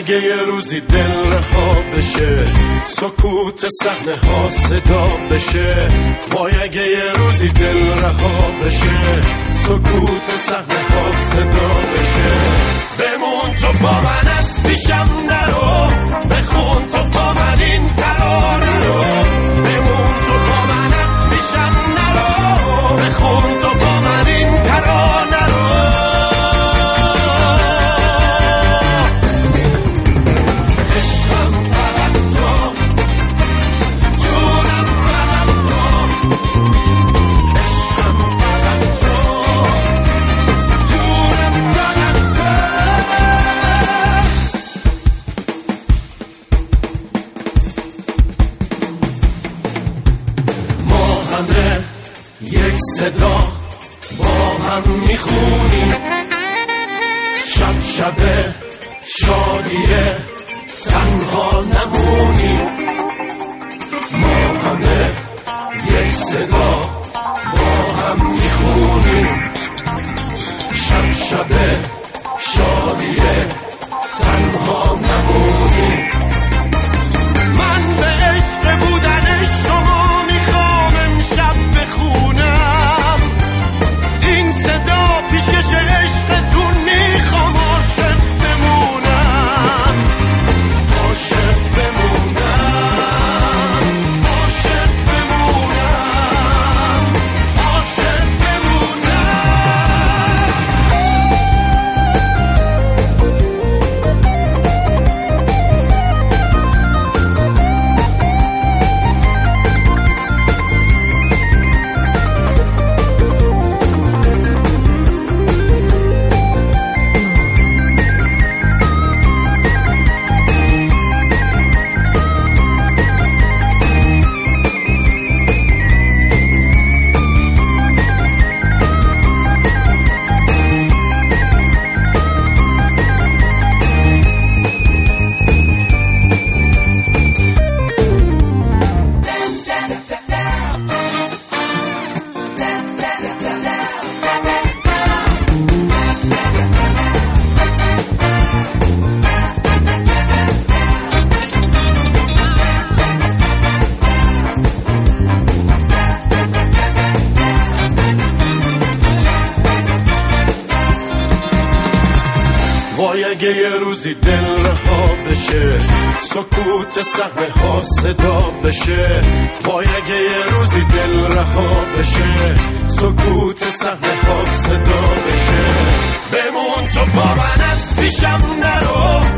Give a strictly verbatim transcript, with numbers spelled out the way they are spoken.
اگه یه روزی دل رها بشه، سکوت صحنه ها صدا بشه. وای اگه یه روزی دل رها بشه، سکوت صحنه ها صدا بشه. بمون تو با من، از پیشم نرو، بخون تو با من این ترانه رو. بمون تو با من، از پیشم نرو، بخون تو با من این ترانه رو. یک صدا با هم میخونیم، شب شب شادیه تنها نمونیم. ما همه یک صدا با هم میخونیم، شب شب شادیه تنها نمونیم. من به عشق بودن شما میخوام امشب بخونم، این صدا پیشکش عشقتون میخوام عاشق بمونم، عاشق بمونم، عاشق بمونم، عاشق بمونم. وای اگه یه روزی دل رها بشه، سکوت صحنه ها صدا بشه. وای اگه یه روزی دل رها بشه، سکوت صحنه ها صدا بشه. بمون تو با من، از پیشم نرو،